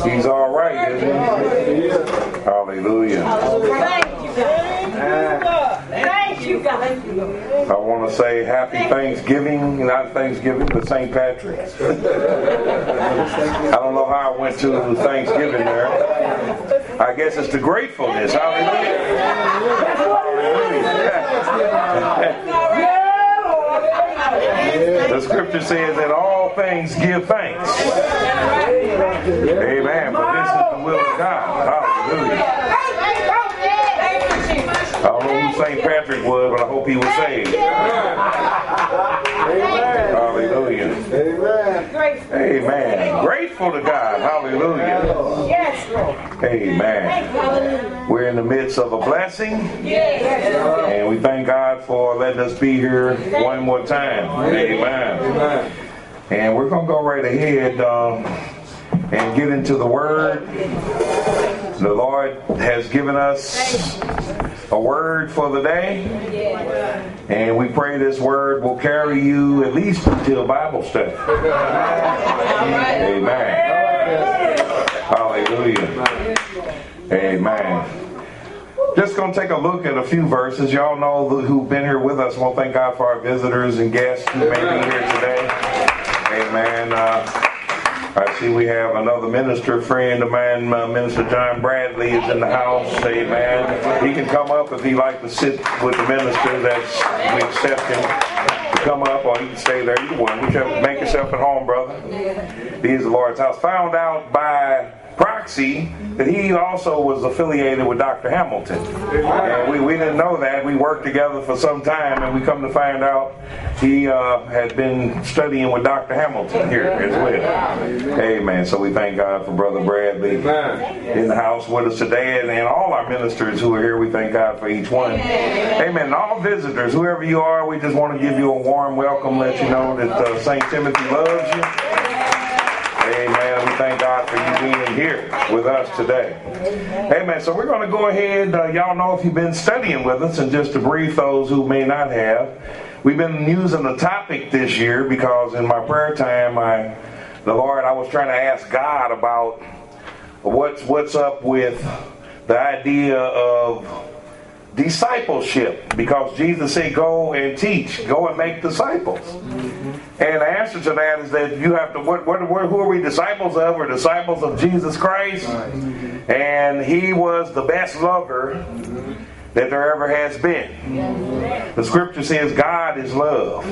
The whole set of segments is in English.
He's all right, isn't he? Hallelujah. Thank you, God. Thank you, God. I want to say happy Thanksgiving, not Thanksgiving, but St. Patrick's. I don't know how I went to Thanksgiving there. I guess it's the gratefulness. Hallelujah. The scripture says that all things give thanks. Amen. But this is the will of God. Hallelujah. I don't know who St. Patrick was, but I hope he was saved. Hallelujah. Amen. Grateful to God. Hallelujah. Amen. We're in the midst of a blessing. And we thank God for letting us be here one more time. Amen. And we're going to go right ahead and get into the Word. The Lord has given us a word for the day, and we pray this word will carry you at least until Bible study. Amen. Hallelujah. Amen. Just going to take a look at a few verses. Y'all know who've been here with us. I want to thank God for our visitors and guests who may be here today. Amen. I see we have another minister friend of mine, Minister John Bradley, is in the house. Amen. He can come up if he'd like to sit with the minister. We accept him to come up, or he can stay there. Either one. Make yourself at home, brother. These are the Lord's house. Found out by proxy that he also was affiliated with Dr. Hamilton. And we didn't know that. We worked together for some time, and we come to find out he had been studying with Dr. Hamilton here as well. Amen. So we thank God for Brother Bradley in the house with us today, and all our ministers who are here. We thank God for each one. Amen. And all visitors, whoever you are, we just want to give you a warm welcome, let you know that St. Timothy loves you. Amen. We thank God for you being here with us today. Amen. So we're going to go ahead. Y'all know if you've been studying with us, and just to brief those who may not have, we've been using the topic this year because in my prayer time, I was trying to ask God about what's up with the idea of discipleship, because Jesus said go and teach, go and make disciples. And the answer to that is that you have to, who are we disciples of? We're disciples of Jesus Christ. And he was the best lover that there ever has been. The scripture says God is love.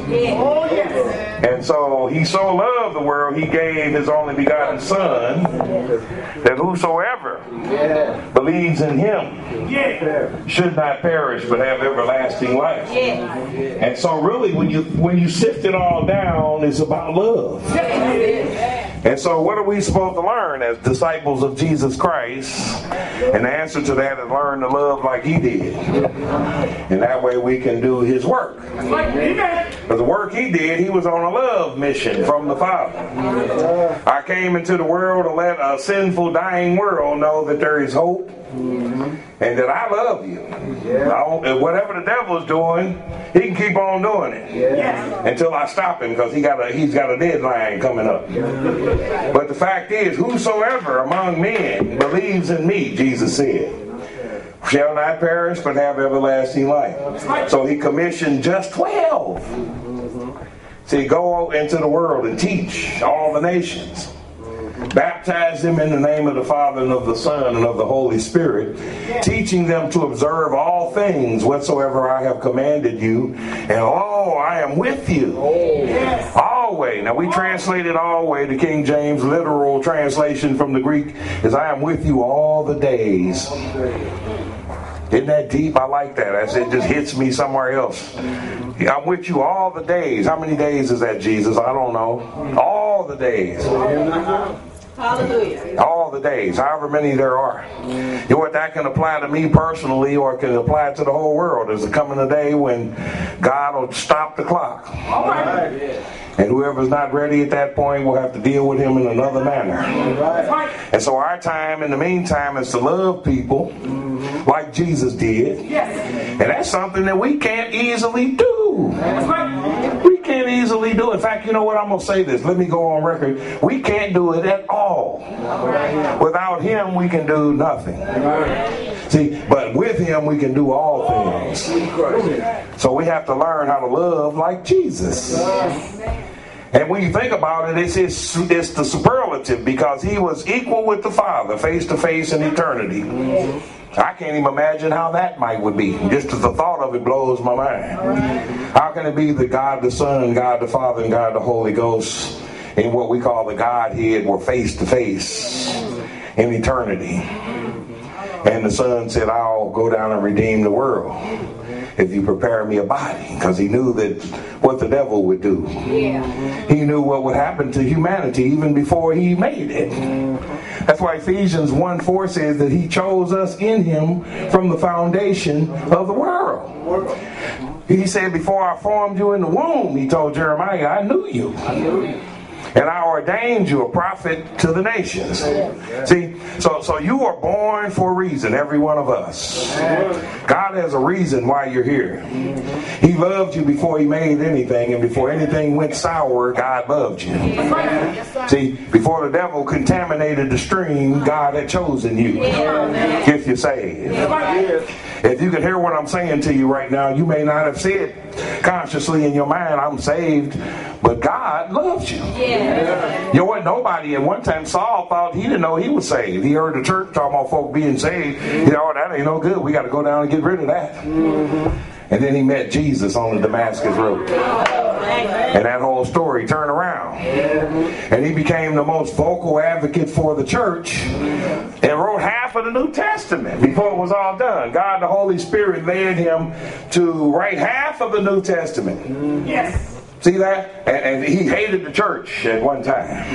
And so he so loved the world, he gave his only begotten Son, that whosoever believes in him should not perish but have everlasting life. And so really when you sift it all down, it's about love. And so what are we supposed to learn as disciples of Jesus Christ? And the answer to that is learn to love like he did. And that way we can do his work. Because the work he did, he was on a love mission from the Father. I came into the world to let a sinful, dying world know that there is hope and that I love you. Whatever the devil's doing, he can keep on doing it until I stop him, because he's got a deadline coming up. But the fact is, whosoever among men believes in me, Jesus said, shall not perish but have everlasting life. So he commissioned just 12. See, go into the world and teach all the nations. Baptize them in the name of the Father and of the Son and of the Holy Spirit, teaching them to observe all things whatsoever I have commanded you. And I am with you always. Now we translated always, the King James literal translation from the Greek is I am with you all the days. Isn't that deep? I like that. It just hits me somewhere else. I'm with you all the days. How many days is that, Jesus? I don't know. All the days. Hallelujah. All the days, however many there are. You know what, that can apply to me personally, or it can apply to the whole world. There's coming a day when God will stop the clock. And whoever's not ready at that point will have to deal with him in another manner. And so our time in the meantime is to love people like Jesus did. And that's something that we can't easily do. We can't easily do. In fact, you know what? I'm going to say this. Let me go on record. We can't do it at all. Without him, we can do nothing. See, but with him, we can do all things. So we have to learn how to love like Jesus. And when you think about it, it's the superlative, because he was equal with the Father, face to face in eternity. I can't even imagine how that would be. Just as the thought of it blows my mind. How can it be that God the Son, God the Father, and God the Holy Ghost, in what we call the Godhead, were face to face in eternity? And the Son said, I'll go down and redeem the world if you prepare me a body, because he knew that what the devil would do. He knew what would happen to humanity even before he made it. That's why Ephesians 1:4 says that he chose us in him from the foundation of the world. He said, before I formed you in the womb, he told Jeremiah, I knew you. And I ordained you a prophet to the nations. See, so you are born for a reason, every one of us. God has a reason why you're here. He loved you before he made anything, and before anything went sour, God loved you. See, before the devil contaminated the stream, God had chosen you if you're saved. If you can hear what I'm saying to you right now, you may not have said consciously in your mind, I'm saved, but God loves you. You know what? Nobody at one time, Saul thought he didn't know he was saved. He heard the church talking about folk being saved. He thought, oh, that ain't no good. We got to go down and get rid of that. And then he met Jesus on the Damascus Road. And that whole story turned around. And he became the most vocal advocate for the church and wrote half of the New Testament before it was all done. God, the Holy Spirit, led him to write half of the New Testament. See that? And he hated the church at one time.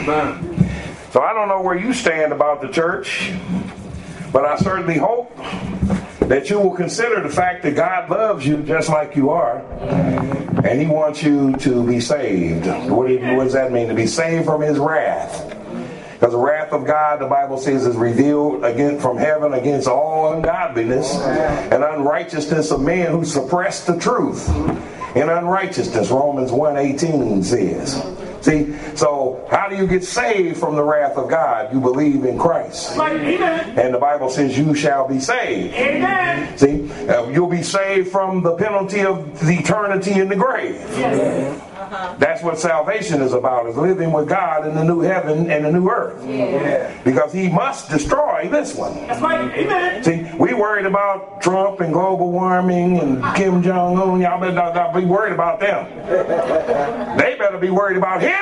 So I don't know where you stand about the church, but I certainly hope that you will consider the fact that God loves you just like you are, and he wants you to be saved. What does that mean? To be saved from his wrath. Because the wrath of God, the Bible says, is revealed again from heaven against all ungodliness and unrighteousness of men who suppress the truth in unrighteousness. Romans 1:18 says. See, so how do you get saved from the wrath of God? You believe in Christ. And the Bible says you shall be saved. Amen. See, you'll be saved from the penalty of the eternity in the grave. That's what salvation is about, is living with God in the new heaven and the new earth. Because he must destroy this one. That's right. Amen. See, we worried about Trump and global warming and Kim Jong-un. Y'all better not be worried about them. They better be worried about him.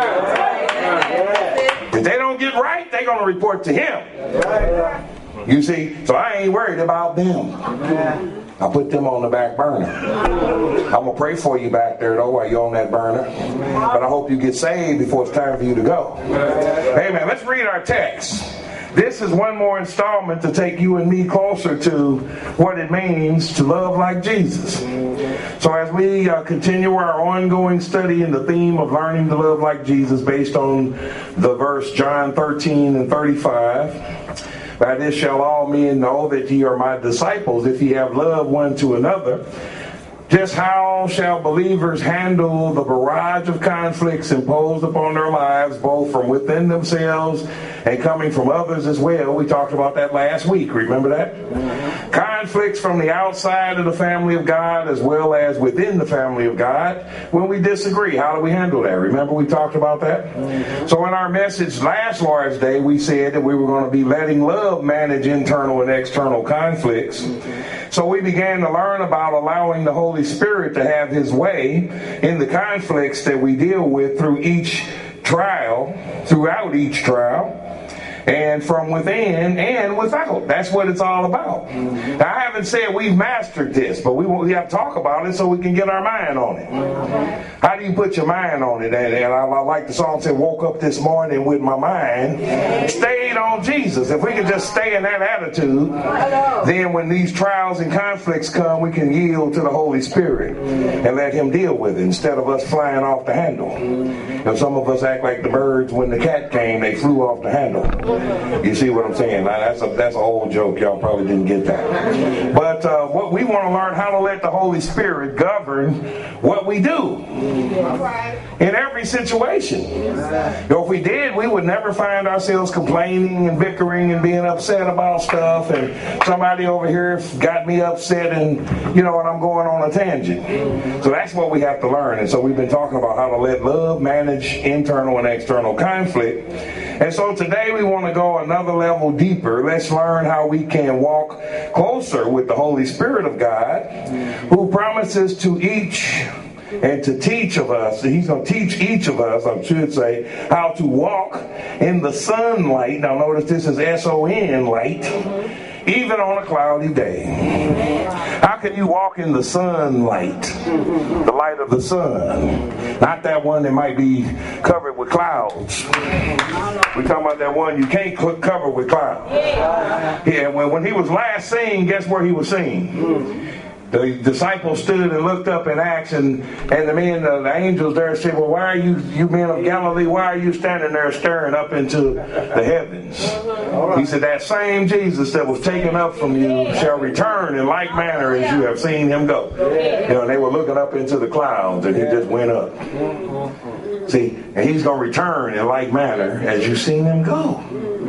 If they don't get right, they're going to report to him. You see, so I ain't worried about them. I put them on the back burner. I'm going to pray for you back there, though, while you're on that burner. But I hope you get saved before it's time for you to go. Amen. Let's read our text. This is one more installment to take you and me closer to what it means to love like Jesus. So as we continue our ongoing study in the theme of learning to love like Jesus based on the verse John 13:35, by this shall all men know that ye are my disciples, if ye have love one to another. Just how shall believers handle the barrage of conflicts imposed upon their lives, both from within themselves and coming from others as well? We talked about that last week. Remember that? Conflicts from the outside of the family of God as well as within the family of God. When we disagree, how do we handle that? Remember we talked about that? So in our message last Lord's Day, we said that we were going to be letting love manage internal and external conflicts. So we began to learn about allowing the Holy Spirit to have his way in the conflicts that we deal with throughout each trial. and from within and without. That's what it's all about. Now, I haven't said we've mastered this, but we have to talk about it so we can get our mind on it. How do you put your mind on it? And I like the song said, woke up this morning with my mind stayed on Jesus. If we could just stay in that attitude, then when these trials and conflicts come, we can yield to the Holy Spirit and let Him deal with it instead of us flying off the handle. And some of us act like the birds when the cat came, they flew off the handle. You see what I'm saying? Now, that's an old joke. Y'all probably didn't get that. But what we want to learn how to let the Holy Spirit govern what we do in every situation. If we did, we would never find ourselves complaining and bickering and being upset about stuff, and somebody over here got me upset, and and I'm going on a tangent. So that's what we have to learn. And so we've been talking about how to let love manage internal and external conflict. And so today we want to go another level deeper. Let's learn how we can walk closer with the Holy Spirit of God, who promises to each and to teach of us. He's going to teach each of us, I should say, how to walk in the sunlight. Now notice this is S-O-N light, even on a cloudy day. How can you walk in the sunlight, the light of the sun? Not that one that might be covered with clouds. We're talking about that one you can't cover with clouds. Yeah, when he was last seen, guess where he was seen? The disciples stood and looked up in Acts, and the angels there said, well, why are you men of Galilee, why are you standing there staring up into the heavens? He said, that same Jesus that was taken up from you shall return in like manner as you have seen him go. They were looking up into the clouds, and he just went up. See, and he's going to return in like manner as you've seen him go.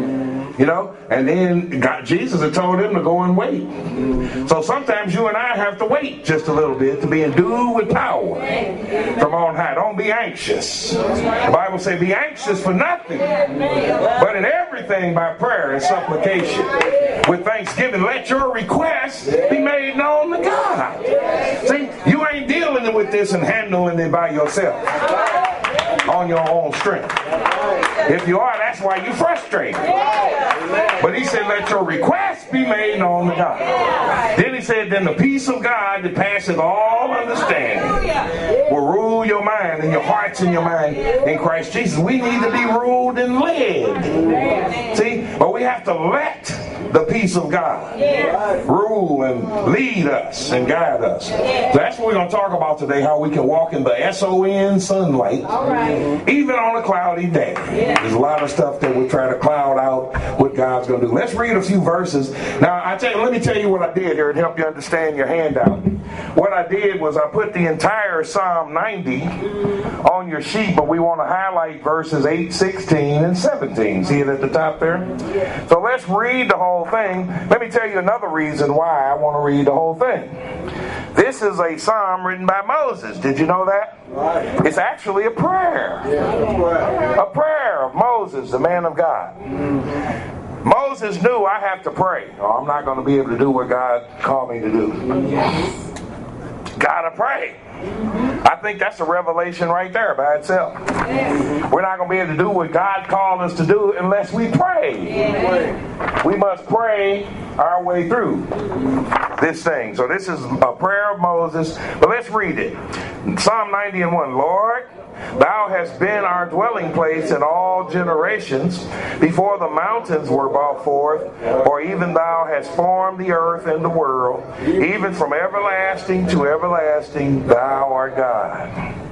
And then Jesus had told him to go and wait. So sometimes you and I have to wait just a little bit to be endued with power from on high. Don't be anxious. The Bible says, be anxious for nothing, but in everything by prayer and supplication with thanksgiving, let your requests be made known to God. See, you ain't dealing with this and handling it by yourself on your own strength. If you are, that's why you're frustrated. But he said, let your requests be made known to God. Then he said, then the peace of God that passeth all understanding will rule your mind and your hearts and your mind in Christ Jesus. We need to be ruled and led. See? But we have to let the peace of God rule and lead us and guide us. So that's what we're going to talk about today, how we can walk in the S-O-N sunlight, even on a cloudy day. There's a lot of stuff that we try to cloud out what God's going to do. Let's read a few verses. Now, let me tell you what I did here to help you understand your handout. What I did was I put the entire Psalm 90 on your sheet, but we want to highlight verses 8, 16, and 17. See it at the top there? So let's read the whole thing. Let me tell you another reason why I want to read the whole thing. This is a psalm written by Moses. Did you know that? It's actually a prayer. A prayer of Moses, the man of God. Moses knew, I have to pray, or I'm not going to be able to do what God called me to do. Gotta pray. I think that's a revelation right there by itself. We're not going to be able to do what God called us to do unless we pray. We must pray our way through this thing. So this is a prayer of Moses, but let's read it. Psalm 90:1. Lord, Thou hast been our dwelling place in all generations, before the mountains were brought forth, or even Thou hast formed the earth and the world. Even from everlasting to everlasting, Thou art God.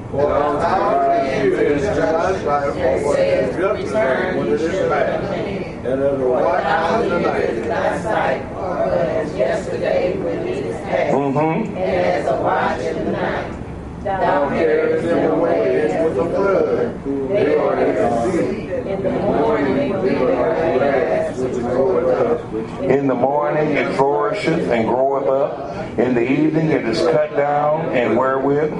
As a watch in the night. Thou carriest them away as with a flood. They are as sleep. In the morning we are grass which groweth up. In the morning it flourisheth and groweth up. In the evening it is cut down, and wherewith?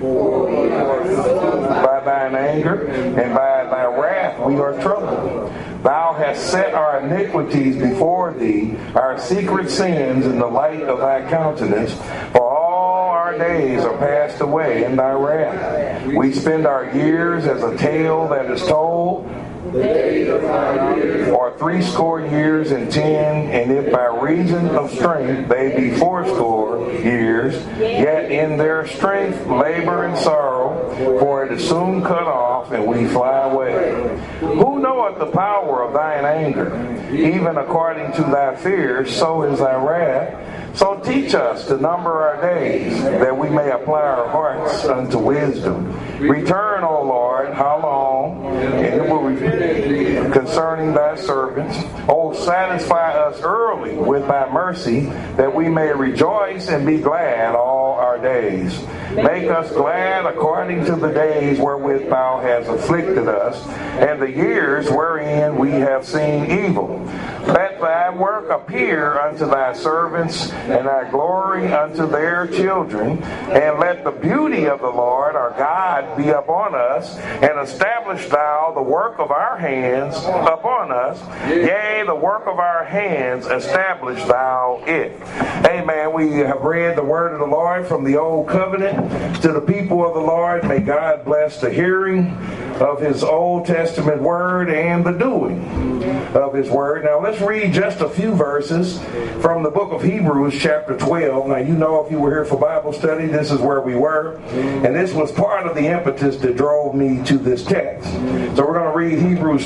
By thine anger and by thy wrath we are troubled. Thou hast set our iniquities before thee, our secret sins in the light of thy countenance. For all our days are passed away in thy wrath. We spend our years as a tale that is told, the days of our years are 80 years and 10, and if by reason of strength they be 80 years, yet in their strength labor and sorrow, for it is soon cut off, and we fly away. Who knoweth the power of thine anger? Even according to thy fears, so is thy wrath. So teach us to number our days, that we may apply our hearts unto wisdom. Return, O Lord, how long? And it will be concerning thy servants. O satisfy us early with thy mercy, that we may rejoice and be glad all our days. Make us glad according to the days wherewith thou hast afflicted us, and the years wherein we have seen evil. Let thy work appear unto thy servants, and thy glory unto their children. And let the beauty of the Lord our God be upon us, and establish thou the work of our hands upon us. Yea, the work of our hands establish thou it. Amen. We have read the word of the Lord from the Old Covenant to the people of the Lord. May God bless the hearing of his Old Testament word and the doing of his word. Now let's read just a few verses from the book of Hebrews chapter 12. Now you know, if you were here for Bible study, this is where we were, and this was part of the impetus that drove me to this text. So we're going to read Hebrews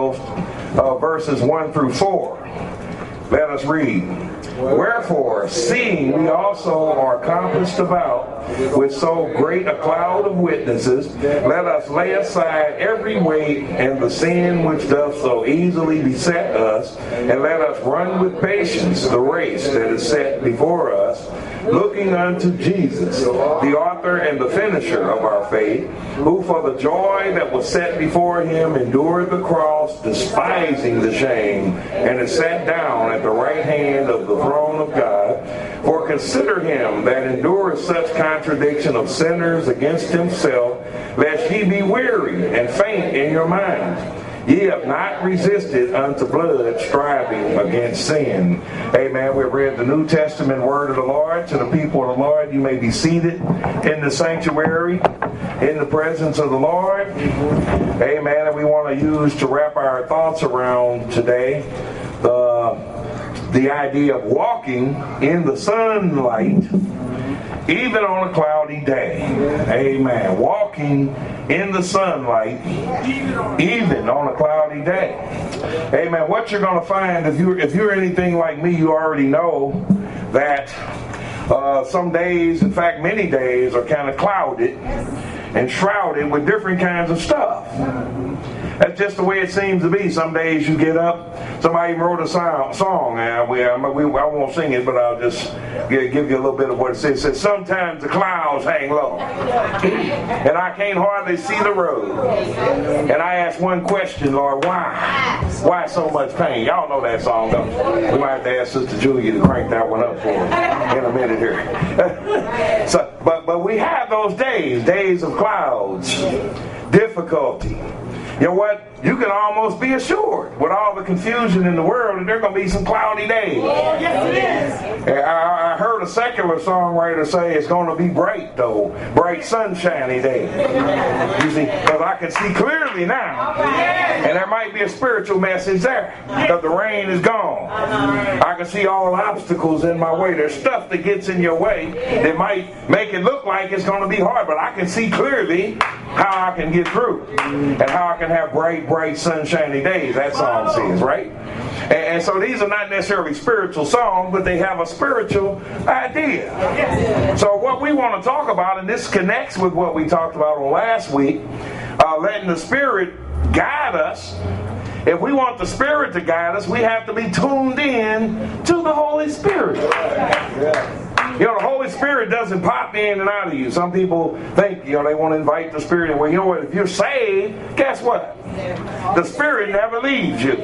12 verses 1 through 4. Let us read. Wherefore, seeing we also are compassed about with so great a cloud of witnesses, let us lay aside every weight and the sin which doth so easily beset us, and let us run with patience the race that is set before us, looking unto Jesus, the author and the finisher of our faith, who for the joy that was set before him endured the cross, despising the shame, and is sat down at the right hand of the throne of God. For consider him that endureth such contradiction of sinners against himself, lest ye be weary and faint in your minds. Ye have not resisted unto blood, striving against sin. Amen. We've read the New Testament word of the Lord to the people of the Lord. You may be seated in the sanctuary in the presence of the Lord. Amen. And we want to use to wrap our thoughts around today the idea of walking in the sunlight even on a cloudy day. Amen. Walking in the sunlight even on a cloudy day. Amen. What you're going to find, if you're anything like me, you already know that some days, in fact many days, are kind of clouded and shrouded with different kinds of stuff. That's just the way it seems to be. Some days you get up, somebody wrote a song, I won't sing it, but I'll just give you a little bit of what it says. It says, sometimes the clouds hang low, and I can't hardly see the road. And I ask one question, Lord, why? Why so much pain? Y'all know that song, don't you? We might have to ask Sister Julia to crank that one up for us in a minute here. But we have those days of clouds, difficulty. You know what? You can almost be assured with all the confusion in the world that there are going to be some cloudy days. Yes, it is. I heard a secular songwriter say it's going to be bright, though. Bright, sunshiny days. You see, because I can see clearly now. And there might be a spiritual message there. Because the rain is gone. I can see all obstacles in my way. There's stuff that gets in your way that might make it look like it's going to be hard. But I can see clearly how I can get through. And how I can have bright, sunshiny days. That song says, right? And so these are not necessarily spiritual songs, but they have a spiritual idea. So what we want to talk about, and this connects with what we talked about on last week, letting the Spirit guide us. If we want the Spirit to guide us, we have to be tuned in to the Holy Spirit. You know, the Holy Spirit doesn't pop in and out of you. Some people think, they want to invite the Spirit. Well, you know what? If you're saved, guess what? The Spirit never leaves you.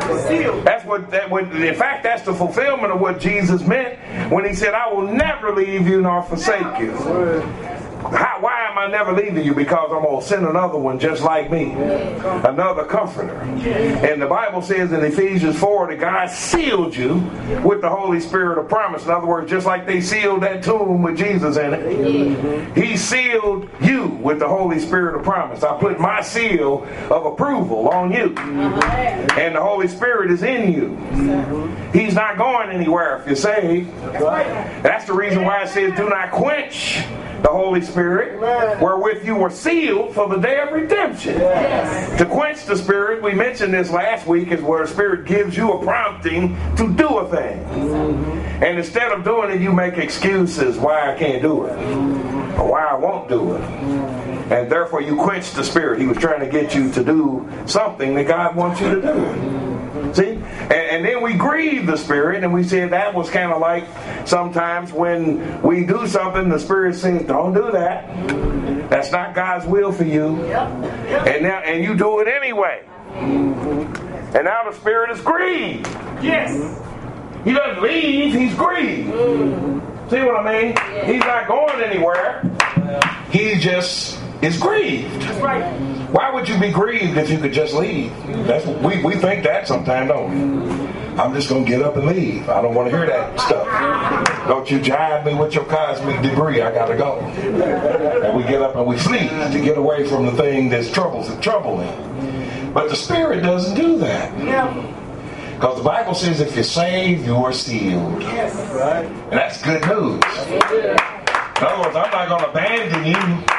In fact, that's the fulfillment of what Jesus meant when he said, I will never leave you nor forsake you. Why am I'll never leave you because I'm going to send another one just like me. Another comforter. And the Bible says in Ephesians 4 that God sealed you with the Holy Spirit of promise. In other words, just like they sealed that tomb with Jesus in it, He sealed you with the Holy Spirit of promise. I put my seal of approval on you. And the Holy Spirit is in you. He's not going anywhere if you're saved. That's the reason why it says do not quench the Holy Spirit, wherewith you were sealed for the day of redemption. To quench the Spirit, we mentioned this last week, is where the Spirit gives you a prompting to do a thing. And instead of doing it, you make excuses why I can't do it, or why I won't do it. And therefore you quench the Spirit. He was trying to get you to do something that God wants you to do. See? And then we grieve the Spirit, and we said that was kind of like sometimes when we do something, the Spirit says, don't do that. That's not God's will for you. And you do it anyway. And now the Spirit is grieved. Yes. He doesn't leave, he's grieved. See what I mean? He's not going anywhere. He just is grieved. That's right. Why would you be grieved if you could just leave? We think that sometimes, don't we? I'm just going to get up and leave. I don't want to hear that stuff. Don't you jive me with your cosmic debris. I got to go. And we get up and we flee to get away from the thing that's troubling. But the Spirit doesn't do that. Because the Bible says if you're saved, you are sealed. Yes. Right. And that's good news. In other words, I'm not going to abandon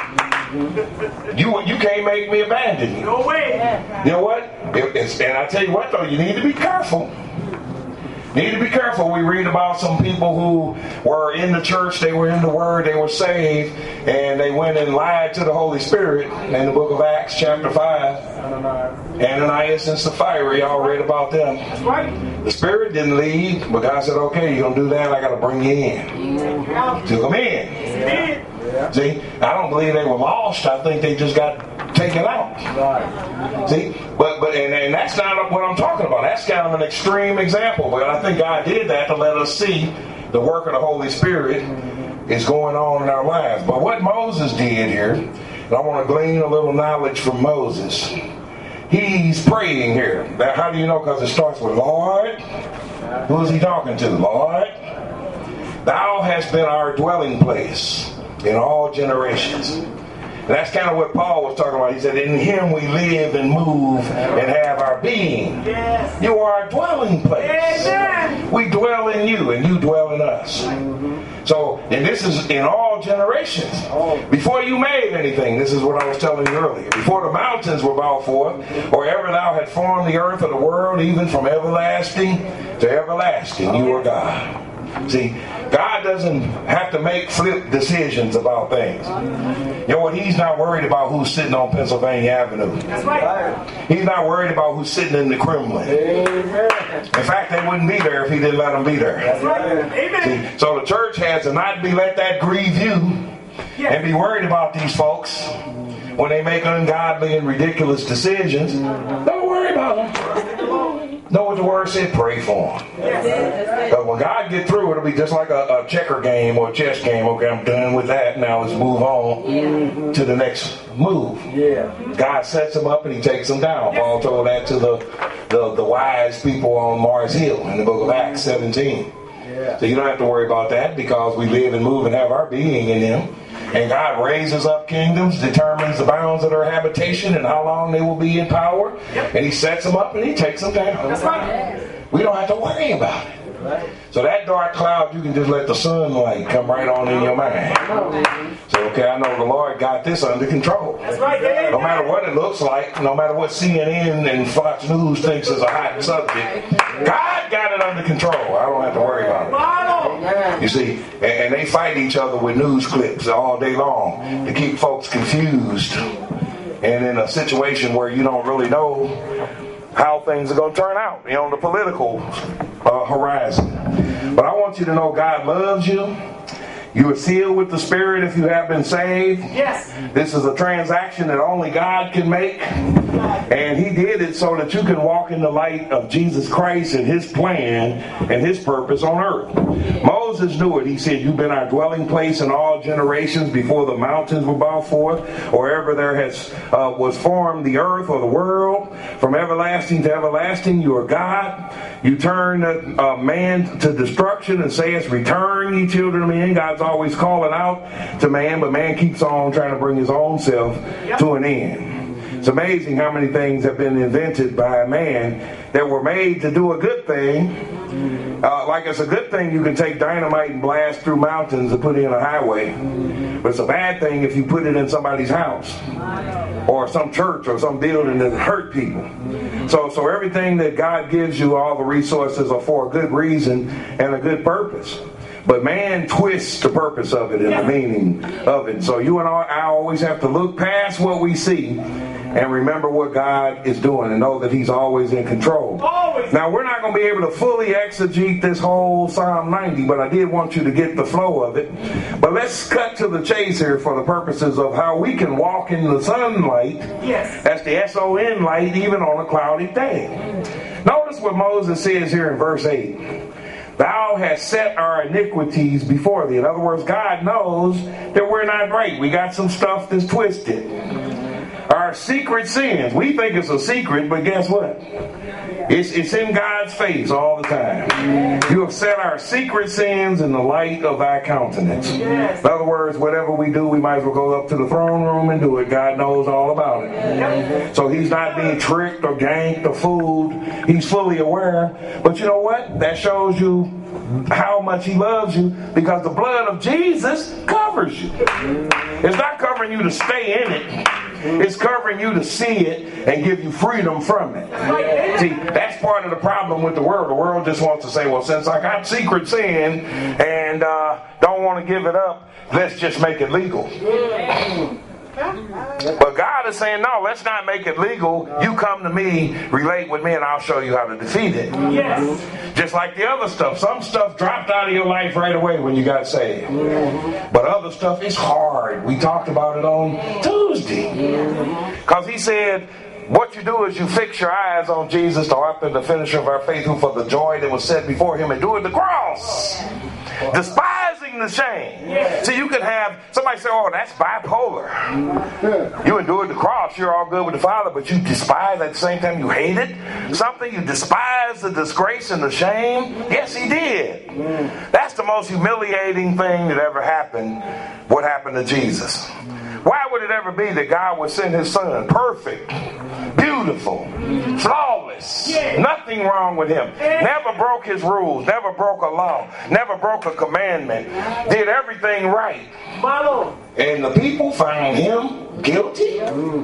you. You can't make me abandon you. No way. You know what? And I tell you what, though, you need to be careful. Need to be careful. We read about some people who were in the church, they were in the Word, they were saved, and they went and lied to the Holy Spirit in the book of Acts chapter 5. Ananias and Sapphira, y'all read about them. That's right. The Spirit didn't leave, but God said, okay, you're going to do that, I got to bring you in. Took them in. See, I don't believe they were lost. I think they just got taken out. Right. See, but and that's not what I'm talking about. That's kind of an extreme example, but I think God did that to let us see the work of the Holy Spirit is going on in our lives. But what Moses did here, and I want to glean a little knowledge from Moses. He's praying here. Now, how do you know? Because it starts with Lord. Who is he talking to? Lord, Thou hast been our dwelling place in all generations. And that's kind of what Paul was talking about. He said, in Him we live and move and have our being. Yes. You are our dwelling place. Yes. We dwell in you and you dwell in us. So, and this is in all generations. Before you made anything, this is what I was telling you earlier. Before the mountains were brought forth, or ever Thou had formed the earth or the world, even from everlasting to everlasting, you are God. See, God doesn't have to make flip decisions about things. You know what? He's not worried about who's sitting on Pennsylvania Avenue. That's right. He's not worried about who's sitting in the Kremlin. Amen. In fact, they wouldn't be there if He didn't let them be there. That's right. Amen. See, so the church has to not let that grieve you and be worried about these folks when they make ungodly and ridiculous decisions. Don't worry about them. Know what the Word said? Pray for them. Because when God gets through, it'll be just like a checker game or a chess game. Okay, I'm done with that. Now let's move on to the next move. God sets them up and He takes them down. Paul told that to the wise people on Mars Hill in the book of Acts 17. So you don't have to worry about that because we live and move and have our being in Him. And God raises up kingdoms, determines the bounds of their habitation and how long they will be in power. And He sets them up and He takes them down. That's right. We don't have to worry about it. So that dark cloud, you can just let the sunlight come right on in your mind. So, okay, I know the Lord got this under control. That's right, Dad. No matter what it looks like, no matter what CNN and Fox News thinks is a hot subject, God got it under control. I don't have to worry about it. You see, and they fight each other with news clips all day long to keep folks confused and in a situation where you don't really know how things are going to turn out, on the political horizon. But I want you to know God loves you. You are sealed with the Spirit if you have been saved. Yes. This is a transaction that only God can make. And he did it so that you can walk in the light of Jesus Christ and his plan and his purpose on earth. Moses knew it. He said, you've been our dwelling place in all generations before the mountains were brought forth, or ever there was formed the earth or the world. From everlasting to everlasting, you are God. You turn man to destruction and says, return ye children of men. God's always calling out to man, but man keeps on trying to bring his own self to an end. It's amazing how many things have been invented by man that were made to do a good thing. Like it's a good thing you can take dynamite and blast through mountains and put it in a highway. But it's a bad thing if you put it in somebody's house or some church or some building that hurt people. So everything that God gives you, all the resources are for a good reason and a good purpose. But man twists the purpose of it and the meaning of it. So you and I always have to look past what we see and remember what God is doing and know that he's always in control. Always. Now, we're not going to be able to fully exegete this whole Psalm 90, but I did want you to get the flow of it. But let's cut to the chase here for the purposes of how we can walk in the sunlight. Yes. That's the S-O-N light, even on a cloudy day. Notice what Moses says here in verse 8. Thou hast set our iniquities before thee. In other words, God knows that we're not right. We got some stuff that's twisted. Our secret sins. We think it's a secret, but guess what? It's in God's face all the time. You have set our secret sins in the light of thy countenance. In other words, whatever we do, we might as well go up to the throne room and do it. God knows all about it. So he's not being tricked or ganked or fooled. He's fully aware. But you know what? That shows you how much he loves you, because the blood of Jesus covers you. It's not covering you to stay in it. It's covering you to see it and give you freedom from it. See, that's part of the problem with the world. The world just wants to say, well, since I got secret sin and don't want to give it up, let's just make it legal. But God is saying, no, let's not make it legal. You come to me, relate with me, and I'll show you how to defeat it. Yes. Just like the other stuff. Some stuff dropped out of your life right away when you got saved. But other stuff is hard. We talked about it on Tuesday. Because he said, what you do is you fix your eyes on Jesus, the author and the finisher of our faith, who for the joy that was set before him endured the cross, despising the shame. See, you can have somebody say, oh, that's bipolar. You endured the cross, you're all good with the Father, but you despise at the same time you hate it. Something, you despise the disgrace and the shame. Yes, he did. That's the most humiliating thing that ever happened. What happened to Jesus? Why would it ever be that God would send his son, perfect, beautiful, flawless, nothing wrong with him, never broke his rules, never broke a law, never broke a commandment, did everything right, and the people found him guilty?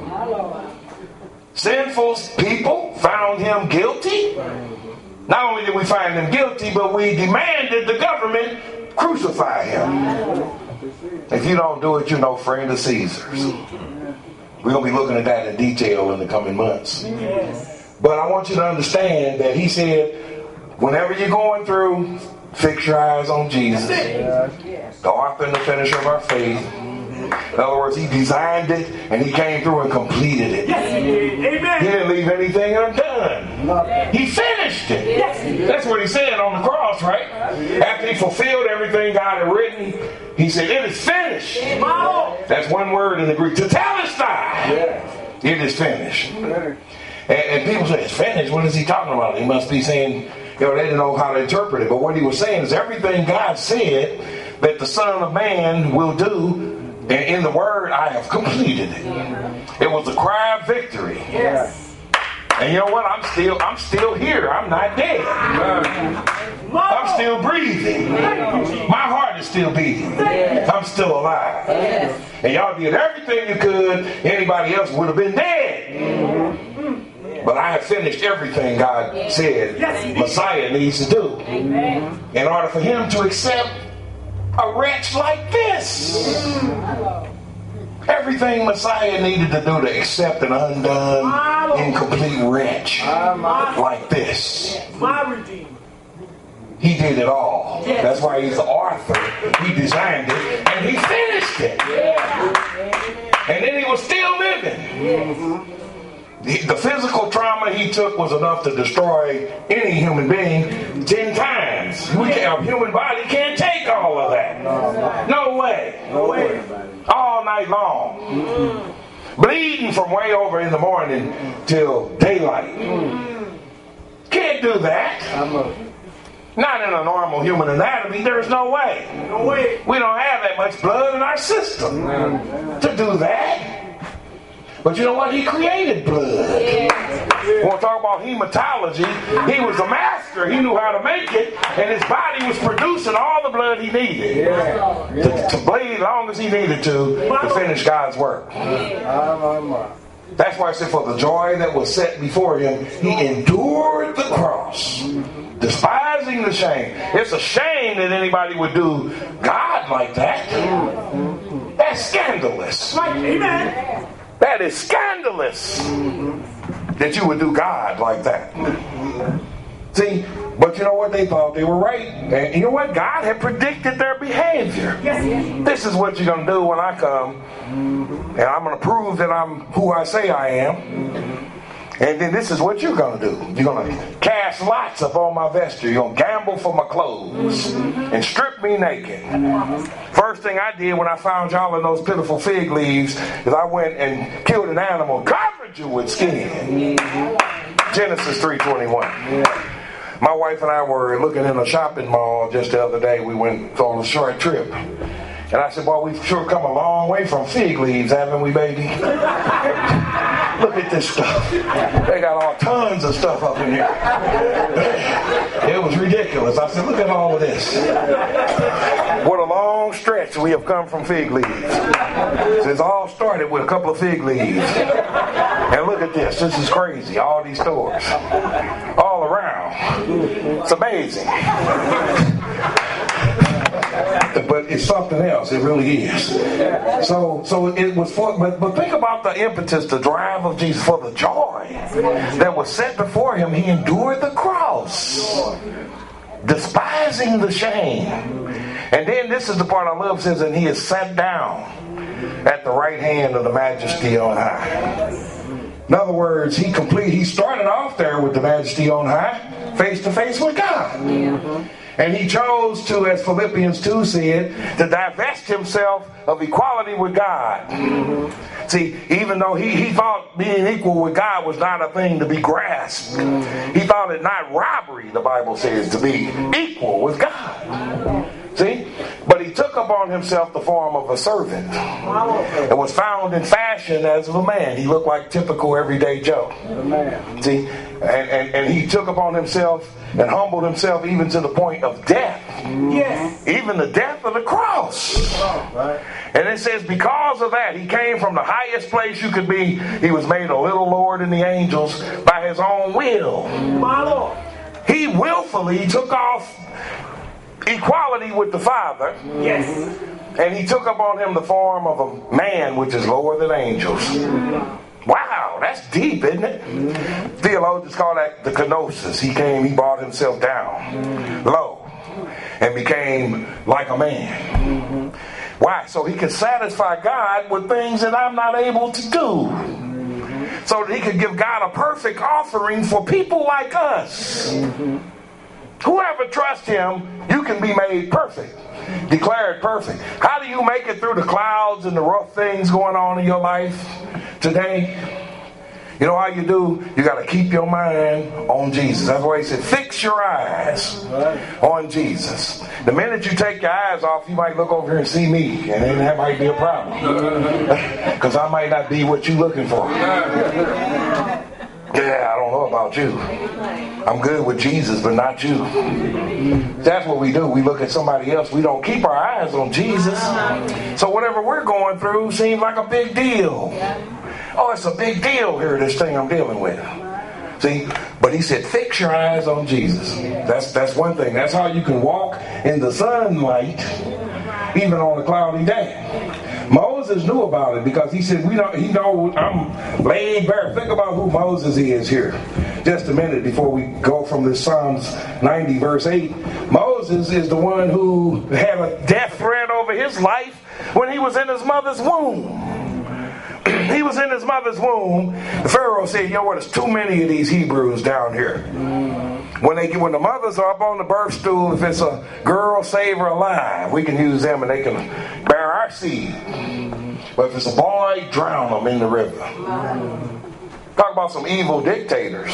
Sinful people found him guilty? Not only did we find him guilty, but we demanded the government crucify him. If you don't do it, you're no friend of Caesar's. We're going to be looking at that in detail in the coming months. But I want you to understand that he said, whenever you're going through, fix your eyes on Jesus, the author and the finisher of our faith. In other words, he designed it and he came through and completed it. He didn't leave anything undone. He finished it. That's what he said on the cross, right? After he fulfilled everything God had written, he said, it is finished. That's one word in the Greek. Tetelestai. It is finished. And people say, it's finished? What is he talking about? He must be saying, they didn't know how to interpret it. But what he was saying is everything God said that the Son of Man will do, and in the Word, I have completed it. It was a cry of victory. And you know what? I'm still here. I'm not dead. I'm still breathing. My heart is still beating. I'm still alive. And y'all did everything you could. Anybody else would have been dead. But I have finished everything God said Messiah needs to do in order for him to accept a wretch like this. Everything Messiah needed to do to accept an undone, incomplete wretch like this. He did it all. That's why he's the author. He designed it and he finished it. And then he was still living. The physical trauma he took was enough to destroy any human being 10 times. A human body can't take all of that. No way. All night long. Bleeding from way over in the morning till daylight. Can't do that. Not in a normal human anatomy. There's no way. We don't have that much blood in our system to do that. But you know what? He created blood. When we talk about hematology, he was a master. He knew how to make it, and his body was producing all the blood he needed to bleed as long as he needed to finish God's work. That's why I said, for the joy that was set before him, he endured the cross, despising the shame. It's a shame that anybody would do God like that. That's scandalous. Amen. That is scandalous that you would do God like that. See, but you know what? They thought they were right. And you know what? God had predicted their behavior. This is what you're going to do when I come. And I'm going to prove that I'm who I say I am. And then this is what you're going to do. You're going to cast lots upon my vesture. You're going to gamble for my clothes and strip me naked. First thing I did when I found y'all in those pitiful fig leaves is I went and killed an animal and covered you with skin. Genesis 3:21. My wife and I were looking in a shopping mall just the other day. We went on a short trip. And I said, well, we've sure come a long way from fig leaves, haven't we, baby? Look at this stuff. They got all tons of stuff up in here. It was ridiculous. I said, look at all of this. What a long stretch we have come from fig leaves. It's all started with a couple of fig leaves. And look at this. This is crazy. All these stores. All around. It's amazing. But it's something else. It really is. So it was for. But think about the impetus, the drive of Jesus for the joy that was set before him. He endured the cross, despising the shame. And then this is the part I love. It says, and he is sat down at the right hand of the Majesty on high. In other words, he started off there with the Majesty on high, face to face with God. And he chose to, as Philippians 2 said, to divest himself of equality with God. See, even though he thought being equal with God was not a thing to be grasped, he thought it not robbery, the Bible says, to be equal with God. See? But he took upon himself the form of a servant and was found in fashion as a man. He looked like typical everyday Joe. See? And he took upon himself and humbled himself even to the point of death. Yes. Even the death of the cross. And it says because of that, he came from the highest place you could be. He was made a little lower than the angels by his own will. He willfully took off equality with the Father. Yes. And he took upon him the form of a man which is lower than angels. Wow, that's deep, isn't it? Theologians call that the kenosis. He brought himself down low and became like a man. Why? So he could satisfy God with things that I'm not able to do. So that he could give God a perfect offering for people like us. Whoever trusts him, you can be made perfect. Declared perfect. How do you make it through the clouds and the rough things going on in your life today? You know how you do? You got to keep your mind on Jesus. That's why he said, fix your eyes on Jesus. The minute you take your eyes off, you might look over here and see me. And then that might be a problem. Because I might not be what you're looking for. Yeah, I don't know about you. I'm good with Jesus, but not you. That's what we do. We look at somebody else. We don't keep our eyes on Jesus. So whatever we're going through seems like a big deal. Oh, it's a big deal here, this thing I'm dealing with. See, but he said, fix your eyes on Jesus. That's one thing. That's how you can walk in the sunlight, even on a cloudy day. Moses knew about it because he said, he knows I'm laid bare. Think about who Moses is here. Just a minute before we go from this Psalms 90 verse 8. Moses is the one who had a death threat over his life when he was in his mother's womb. He was in his mother's womb. The Pharaoh said, you know what, there's too many of these Hebrews down here. When the mothers are up on the birth stool, if it's a girl, save her alive. We can use them and they can bear our seed. But if it's a boy, drown them in the river. Talk about some evil dictators.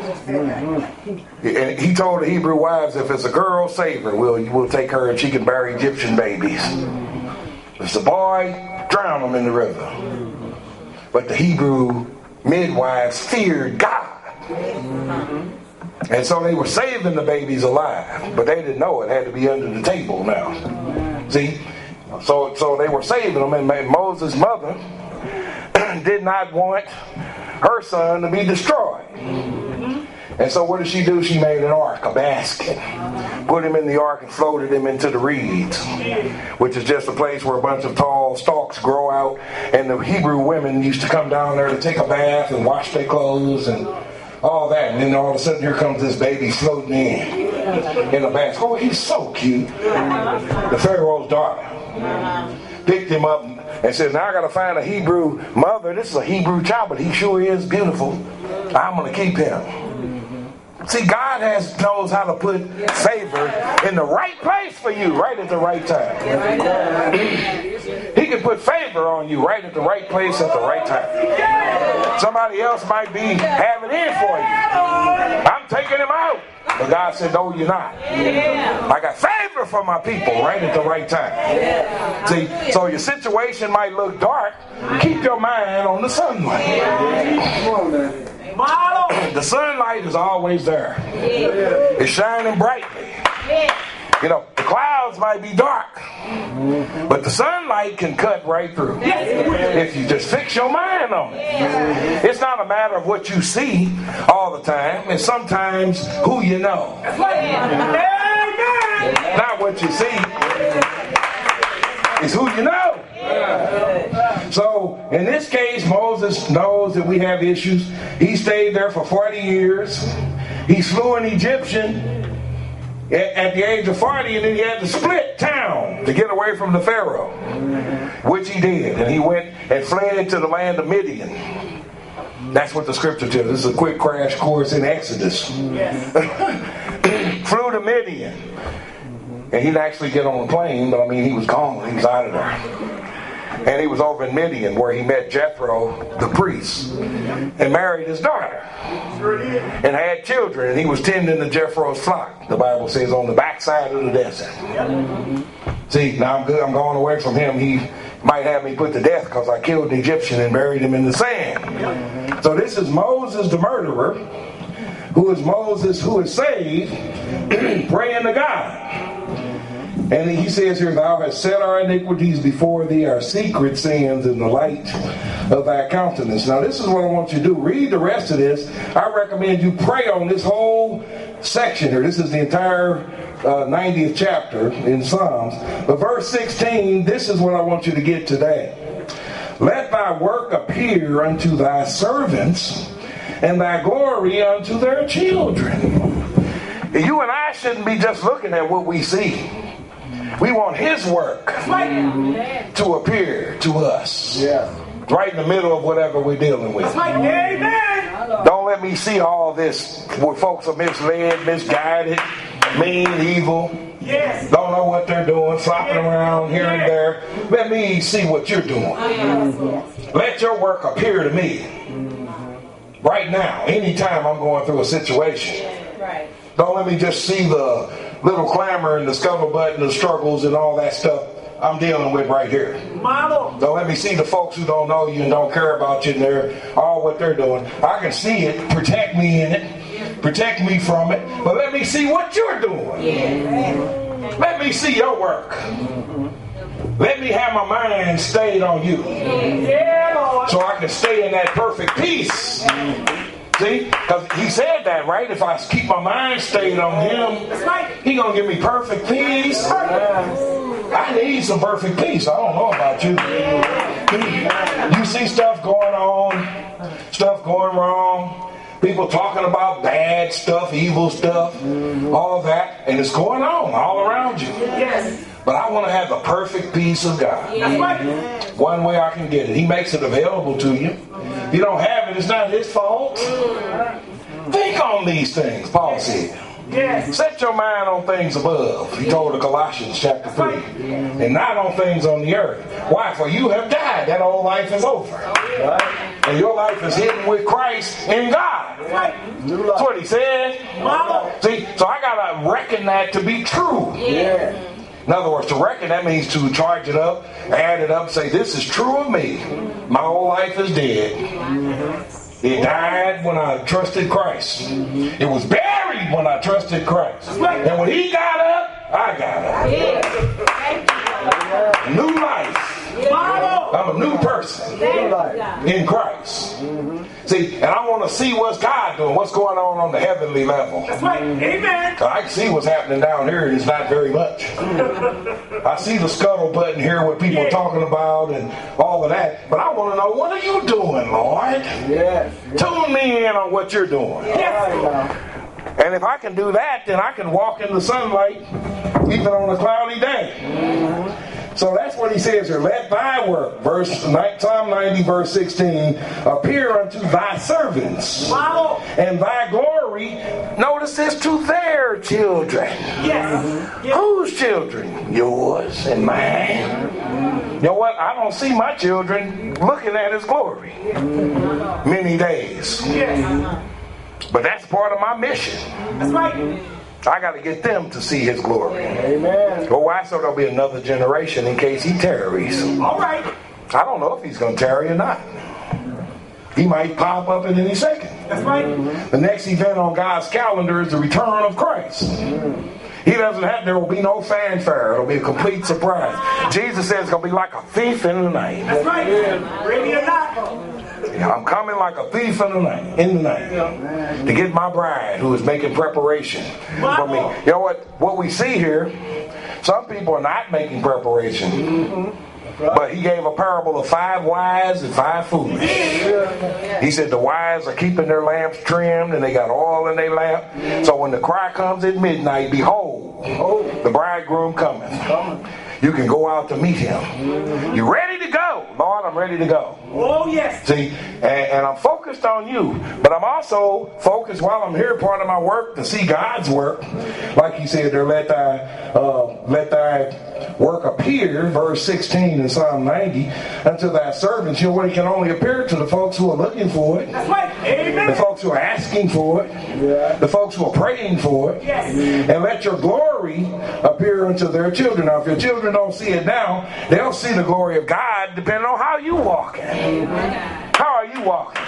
And he told the Hebrew wives, if it's a girl, save her. We'll take her and she can bear Egyptian babies. If it's a boy, drown them in the river. But the Hebrew midwives feared God. And so they were saving the babies alive. But they didn't know it had to be under the table now. See? So they were saving them. And Moses' mother did not want her son to be destroyed. And so what did she do? She made an ark, a basket. Put him in the ark and floated him into the reeds, which is just a place where a bunch of tall stalks grow out. And the Hebrew women used to come down there to take a bath and wash their clothes and all that. And then all of a sudden here comes this baby floating in a basket. Oh, he's so cute. The Pharaoh's daughter picked him up and said, now I got to find a Hebrew mother. This is a Hebrew child, but he sure is beautiful. I'm going to keep him. See, God knows how to put favor in the right place for you, right at the right time. He can put favor on you right at the right place at the right time. Somebody else might be having in for you. I'm taking him out. But God said, no, you're not. I got favor for my people right at the right time. See, so your situation might look dark. Keep your mind on the sunlight. Come on, man. The sunlight is always there. It's shining brightly. You know, the clouds might be dark, but the sunlight can cut right through if you just fix your mind on it. It's not a matter of what you see all the time. It's sometimes who you know. Not what you see. It's who you know. So, in this case, Moses knows that we have issues. He stayed there for 40 years. He slew an Egyptian at the age of 40, and then he had to split town to get away from the Pharaoh, which he did. And he went and fled to the land of Midian. That's what the scripture tells us. This is a quick crash course in Exodus. Flew to Midian. And he didn't actually get on the plane, but I mean, he was gone. He was out of there. And he was over in Midian where he met Jethro, the priest, and married his daughter. And had children. And he was tending to Jethro's flock. The Bible says on the backside of the desert. See, now I'm good. I'm going away from him. He might have me put to death because I killed the Egyptian and buried him in the sand. So this is Moses the murderer, who is Moses who is saved, praying to God. And he says here, thou hast set our iniquities before thee, our secret sins in the light of thy countenance. Now this is what I want you to do. Read the rest of this. I recommend you pray on this whole section here. This is the entire 90th chapter in Psalms. But verse 16, this is what I want you to get today. Let thy work appear unto thy servants, and thy glory unto their children. You and I shouldn't be just looking at what we see. We want his work to appear to us. Right in the middle of whatever we're dealing with. Don't let me see all this where folks are misled, misguided, mean, evil. Don't know what they're doing, flopping around here and there. Let me see what you're doing. Let your work appear to me. Right now, anytime I'm going through a situation. Don't let me just see the little clamor and the scuttlebutt and the struggles and all that stuff I'm dealing with right here. Don't let me see the folks who don't know you and don't care about you and they're all what they're doing. I can see it, protect me in it, protect me from it, but let me see what you're doing. Let me see your work. Let me have my mind stayed on you so I can stay in that perfect peace. See? Because he said that, right? If I keep my mind stayed on him, he's going to give me perfect peace. I need some perfect peace. I don't know about you. You see stuff going on, stuff going wrong. People talking about bad stuff, evil stuff, all that, and it's going on all around you. Yes. But I want to have the perfect peace of God. That's right. One way I can get it. He makes it available to you. If you don't have it, it's not his fault. Think on these things, Paul said. Yes. Set your mind on things above, he told the Colossians chapter 3, and not on things on the earth. Why? For you have died. That old life is over. And your life is hidden with Christ in God. That's what he said. See, so I got to reckon that to be true. In other words, to reckon, that means to charge it up, add it up, say, this is true of me. My whole life is dead. It died when I trusted Christ. It was buried when I trusted Christ. And when he got up, I got up. New life. I'm a new person in Christ. See, and I want to see what's God doing, what's going on the heavenly level. That's right. Amen. I can see what's happening down here, and it's not very much. I see the scuttlebutt in here, what people are talking about and all of that. But I want to know, what are you doing, Lord? Tune me in on what you're doing. And if I can do that, then I can walk in the sunlight even on a cloudy day. So that's what he says here. Let thy work, Psalm 90, verse 16, appear unto thy servants. And thy glory, notice this, to their children. Whose children? Yours and mine. You know what? I don't see my children looking at his glory many days. But that's part of my mission. That's right. I got to get them to see his glory. Amen. Well, why? So there'll be another generation in case he tarries. All right. I don't know if he's going to tarry or not. He might pop up at any second. That's right. The next event on God's calendar is the return of Christ. He doesn't have, there will be no fanfare. It'll be a complete surprise. Jesus says it's going to be like a thief in the night. That's right. Ready or not. I'm coming like a thief in the night, to get my bride who is making preparation for me. You know what we see here, some people are not making preparation. But he gave a parable of 5 wise and 5 foolish. He said the wise are keeping their lamps trimmed and they got oil in their lamp. So when the cry comes at midnight, behold, the bridegroom cometh. You can go out to meet him. You ready to go? Lord, I'm ready to go. Oh, yes. See, and I'm focused on you. But I'm also focused while I'm here, part of my work, to see God's work. Like he said there, let thy work appear, verse 16 in Psalm 90, unto thy servants. You know what? It can only appear to the folks who are looking for it. That's right. Amen. The folks who are asking for it. The folks who are praying for it. Yes. And let your glory appear unto their children. Now, if your children don't see it now, they'll see the glory of God depending on how you walking. How are you walking?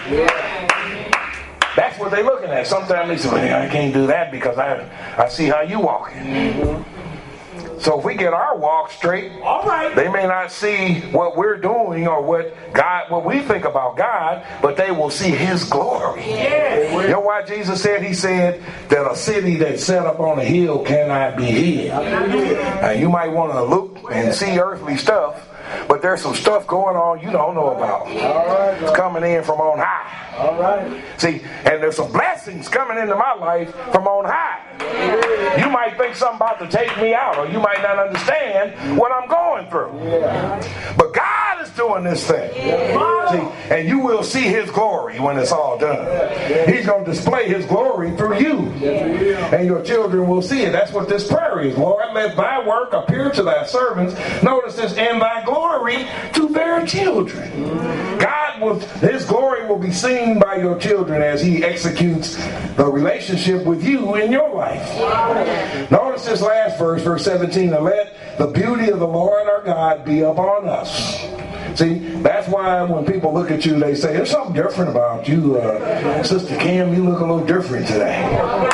That's what they're looking at. Sometimes they say, well, I can't do that because I see how you walking. So if we get our walk straight, they may not see what we're doing or what we think about God, but they will see his glory. You know why Jesus said? He said that a city that's set up on a hill cannot be hid. Now you might want to look and see earthly stuff, but there's some stuff going on you don't know about. It's coming in from on high. See, and there's some blessings coming into my life from on high. You might think something about to take me out, or you might not understand what I'm going through. But God is doing this thing. See, and you will see his glory when it's all done. He's going to display his glory through you. And your children will see it. That's what this prayer is. Lord, let thy work appear to thy servants. Notice this, and thy glory to their children. God will, his glory will be seen by your children as he executes the relationship with you in your life. Notice this last verse, verse 17. And let the beauty of the Lord our God be upon us. See, that's why when people look at you, they say, there's something different about you. Sister Kim, you look a little different today.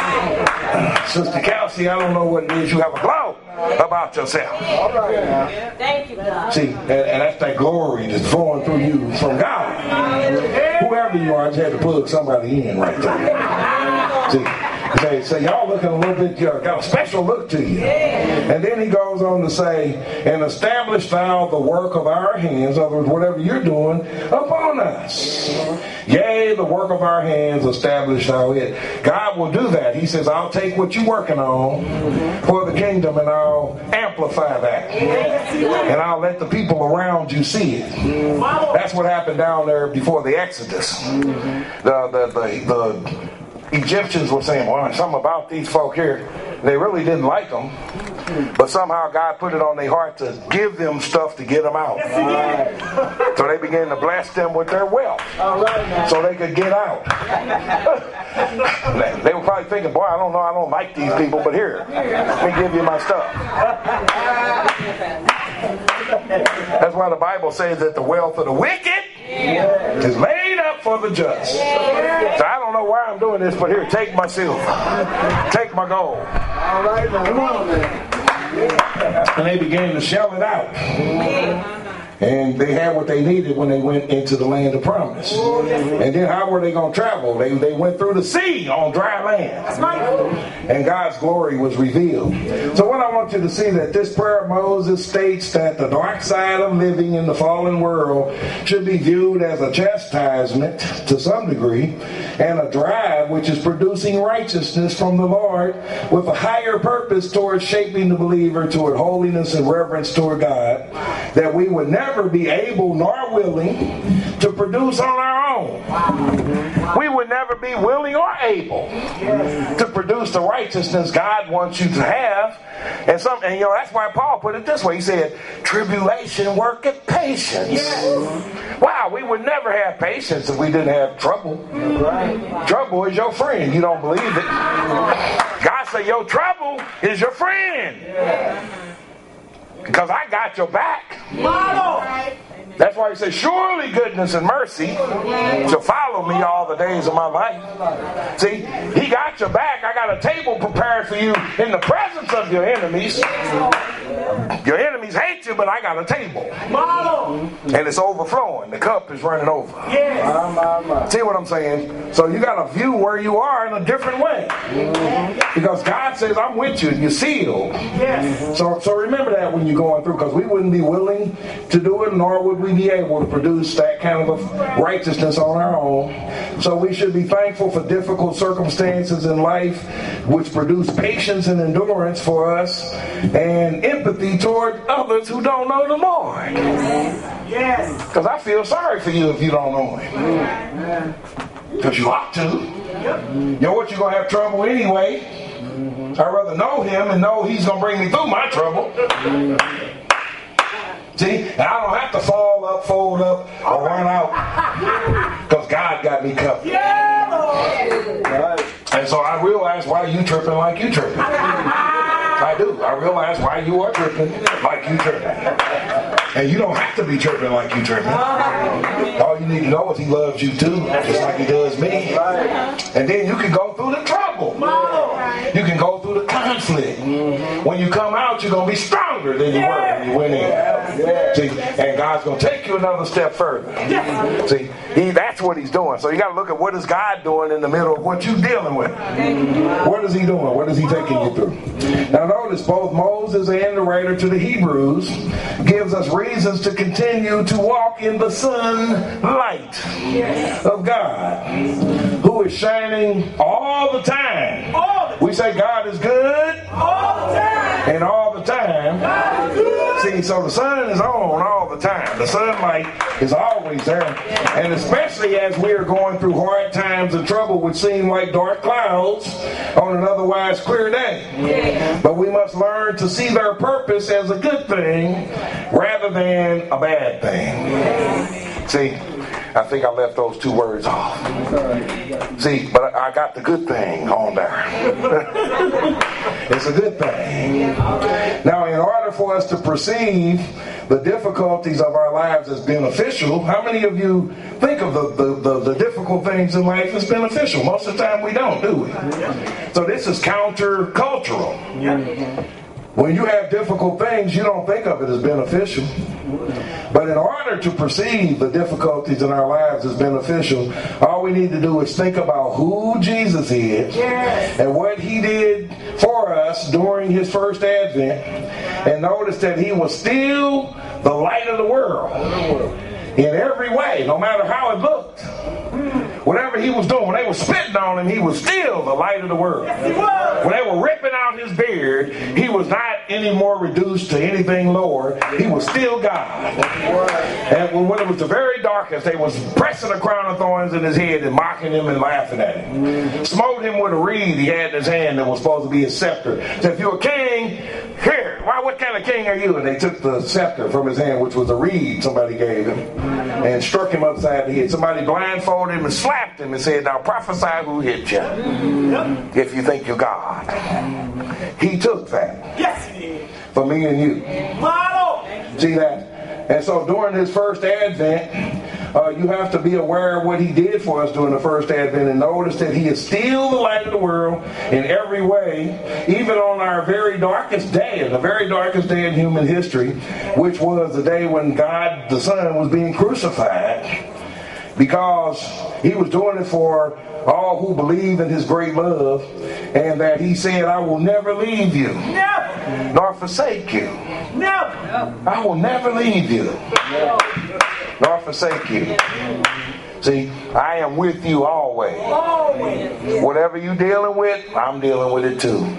Sister Kelsey, I don't know what it is. You have a glow about yourself. Thank you, God. See, and that's that glory that's flowing through you from God. Whoever you are, I just had to plug somebody in right there. See, Say, y'all looking a little bit, got a special look to you. And then he goes on to say, and establish thou the work of our hands, in other words, whatever you're doing, upon us. Yea, the work of our hands, establish thou it. God will do that. He says, I'll take what you're working on for the kingdom and I'll amplify that. And I'll let the people around you see it. That's what happened down there before the Exodus. The Egyptians were saying, well, something about these folk here. They really didn't like them. But somehow God put it on their heart to give them stuff to get them out. So they began to bless them with their wealth so they could get out. They were probably thinking, boy, I don't like these people, but here, let me give you my stuff. That's why the Bible says that the wealth of the wicked is laid up for the just. So I don't know why I'm doing this, but here, take my silver. Take my gold. All right, now, come on, man. And they began to shell it out. And they had what they needed when they went into the land of promise. And then how were they going to travel? They went through the sea on dry land. And God's glory was revealed. So what I want you to see, that this prayer of Moses states that the dark side of living in the fallen world should be viewed as a chastisement to some degree, and a drive which is producing righteousness from the Lord with a higher purpose towards shaping the believer toward holiness and reverence toward God, that we would never be able nor willing to produce on our own. We would never be willing or able to produce the righteousness God wants you to have. And that's why Paul put it this way. He said, tribulation worketh patience. Wow, we would never have patience if we didn't have trouble. Trouble is your friend. You don't believe it. God said your trouble is your friend. Because I got your back. That's why he says, surely goodness and mercy shall follow me all the days of my life. See, he got your back. I got a table prepared for you in the presence of your enemies. Your enemies hate you, but I got a table. And it's overflowing. The cup is running over. See what I'm saying? So you got to view where you are in a different way. Because God says, I'm with you and you're sealed. So remember that when you're going through, because we wouldn't be willing to do it, nor would we be able to produce that kind of righteousness on our own. So we should be thankful for difficult circumstances in life which produce patience and endurance for us, and empathy toward others who don't know the Lord. Because I feel sorry for you if you don't know Him. Because you ought to. You know what, you're going to have trouble anyway. I'd rather know Him and know He's going to bring me through my trouble. See, and I don't have to fall up, fold up, or run out, because God got me covered. And so I realize why you tripping like you tripping. I do. I realize why you are tripping like you tripping. And you don't have to be tripping like you tripping. All you need to know is He loves you too, just like He does me. And then you can go through the trouble. You can go through the conflict. When you come out, you're going to be stronger than you were when you went in. See, and God's going to take you another step further. See, that's what He's doing. So you got to look at what is God doing in the middle of what you're dealing with. What is He doing? What is He taking you through? Now notice both Moses and the writer to the Hebrews gives us reasons to continue to walk in the sunlight of God, who is shining all the time. We say God is good all the time. And all the time. See, so the sun is on all the time. The sunlight is always there. And especially as we are going through hard times and trouble which seem like dark clouds on an otherwise clear day. But we must learn to see their purpose as a good thing rather than a bad thing. See, I think I left those two words off. See, but I got the good thing on there. It's a good thing. Now, in order for us to perceive the difficulties of our lives as beneficial, how many of you think of the difficult things in life as beneficial? Most of the time we don't, do we? So this is counter-cultural. When you have difficult things, you don't think of it as beneficial. But in order to perceive the difficulties in our lives as beneficial, all we need to do is think about who Jesus is and what he did for us during his first advent, and notice that he was still the light of the world in every way, no matter how it looked. Whatever he was doing, when they were spitting on him, he was still the light of the world. When they were ripping out his beard, he was not any more reduced to anything lower. He was still God. And when it was the very darkest, they was pressing a crown of thorns in his head and mocking him and laughing at him. Smote him with a reed he had in his hand that was supposed to be his scepter. Said, if you're a king, here, what kind of king are you? And they took the scepter from his hand, which was a reed somebody gave him, and struck him upside the head. Somebody blindfolded him and slapped him and said, now prophesy who hit you, if you think you're God. He took that. Yes, he did. For me and you. See that? And so during his first advent, you have to be aware of what he did for us during the first advent, and notice that he is still the light of the world in every way, even on our very darkest day, the very darkest day in human history, which was the day when God the Son was being crucified, because he was doing it for all who believe in his great love, and that he said, I will never leave you, nor forsake you. I will never leave you, nor forsake you. See, I am with you always. Whatever you're dealing with, I'm dealing with it too.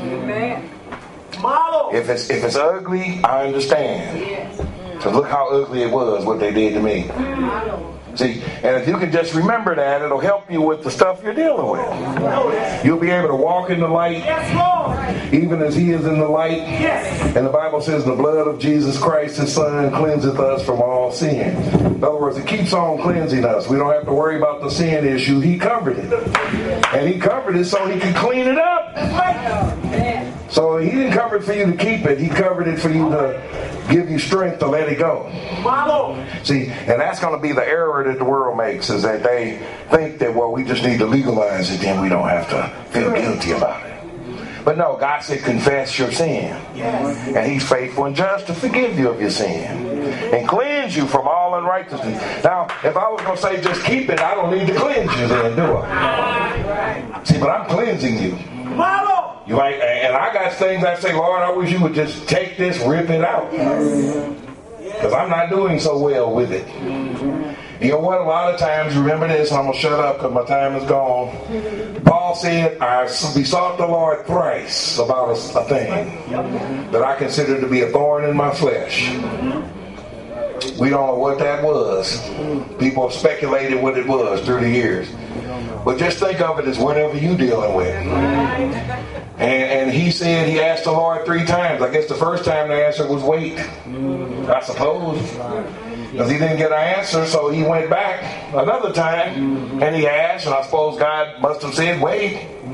If it's ugly, I understand. So look how ugly it was, what they did to me. See, and if you can just remember that, it'll help you with the stuff you're dealing with. You'll be able to walk in the light, even as he is in the light. And the Bible says the blood of Jesus Christ, his Son, cleanseth us from all sin. In other words, it keeps on cleansing us. We don't have to worry about the sin issue. He covered it. And he covered it so he could clean it up. So he didn't cover it for you to keep it. He covered it for you to give you strength to let it go. See, and that's going to be the error that the world makes, is that they think that, well, we just need to legalize it, then we don't have to feel guilty about it. But no, God said confess your sin. And he's faithful and just to forgive you of your sin and cleanse you from all unrighteousness. Now, if I was going to say just keep it, I don't need to cleanse you then, do I? See, but I'm cleansing you. You might, and I got things I say, Lord, I wish you would just take this, rip it out. Because I'm not doing so well with it. You know what? A lot of times, remember this, and I'm going to shut up because my time is gone. Paul said, I besought the Lord thrice about a thing that I consider to be a thorn in my flesh. We don't know what that was. People have speculated what it was through the years. But just think of it as whatever you're dealing with. And he said he asked the Lord 3 times. I guess the first time the answer was wait, I suppose. Because he didn't get an answer, so he went back another time and he asked, and I suppose God must have said wait.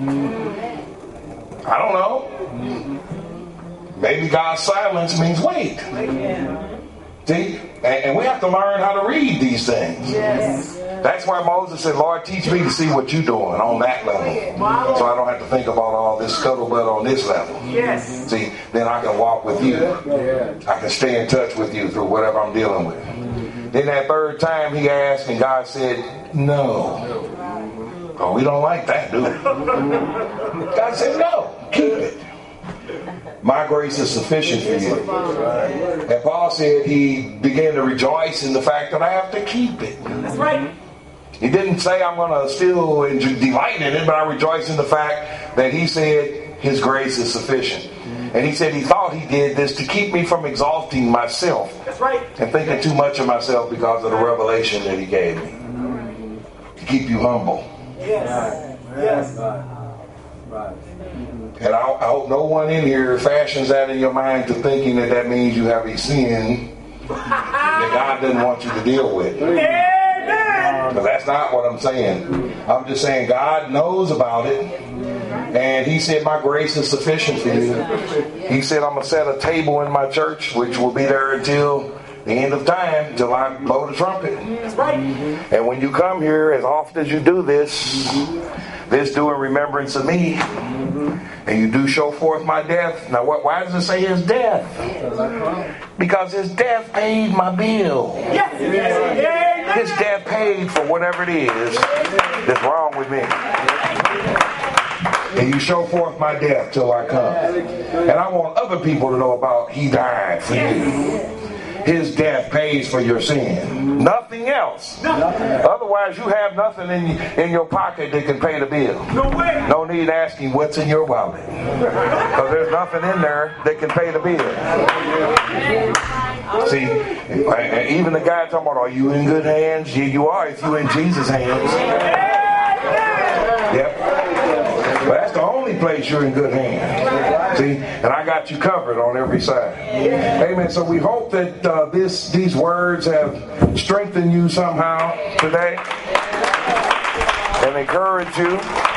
I don't know. Maybe God's silence means wait. See? And we have to learn how to read these things. That's why Moses said, Lord, teach me to see what you're doing on that level. So I don't have to think about all this scuttlebutt on this level. See, then I can walk with you. I can stay in touch with you through whatever I'm dealing with. Then that 3rd time he asked, and God said, no. Oh, we don't like that, do we? God said, no, keep it. My grace is sufficient for you. And Paul said he began to rejoice in the fact that I have to keep it. That's right. He didn't say I'm going to still delight in it, but I rejoice in the fact that he said his grace is sufficient. And he said he thought he did this to keep me from exalting myself. That's right. And thinking too much of myself because of the revelation that he gave me. To keep you humble. Yes. Yes. Right. And I hope no one in here fashions that in your mind to thinking that means you have a sin that God doesn't want you to deal with. Because that's not what I'm saying. I'm just saying God knows about it. And he said my grace is sufficient for you. He said I'm going to set a table in my church which will be there until the end of time, until I blow the trumpet. That's right. And when you come here, as often as you do this, This do in remembrance of me. And you do show forth my death. Now, why does it say his death? Because his death paid my bill. His death paid for whatever it is that's wrong with me. And you show forth my death till I come. And I want other people to know about he died for you. His death pays for your sin. Nothing else. Otherwise, you have nothing in your pocket that can pay the bill. No need asking what's in your wallet. Because there's nothing in there that can pay the bill. See, even the guy talking about, are you in good hands? Yeah, you are if you're in Jesus' hands. Yep. But that's the only place you're in good hands. See, and I got you covered on every side. Amen. So we hope that these words have strengthened you somehow today and encouraged you.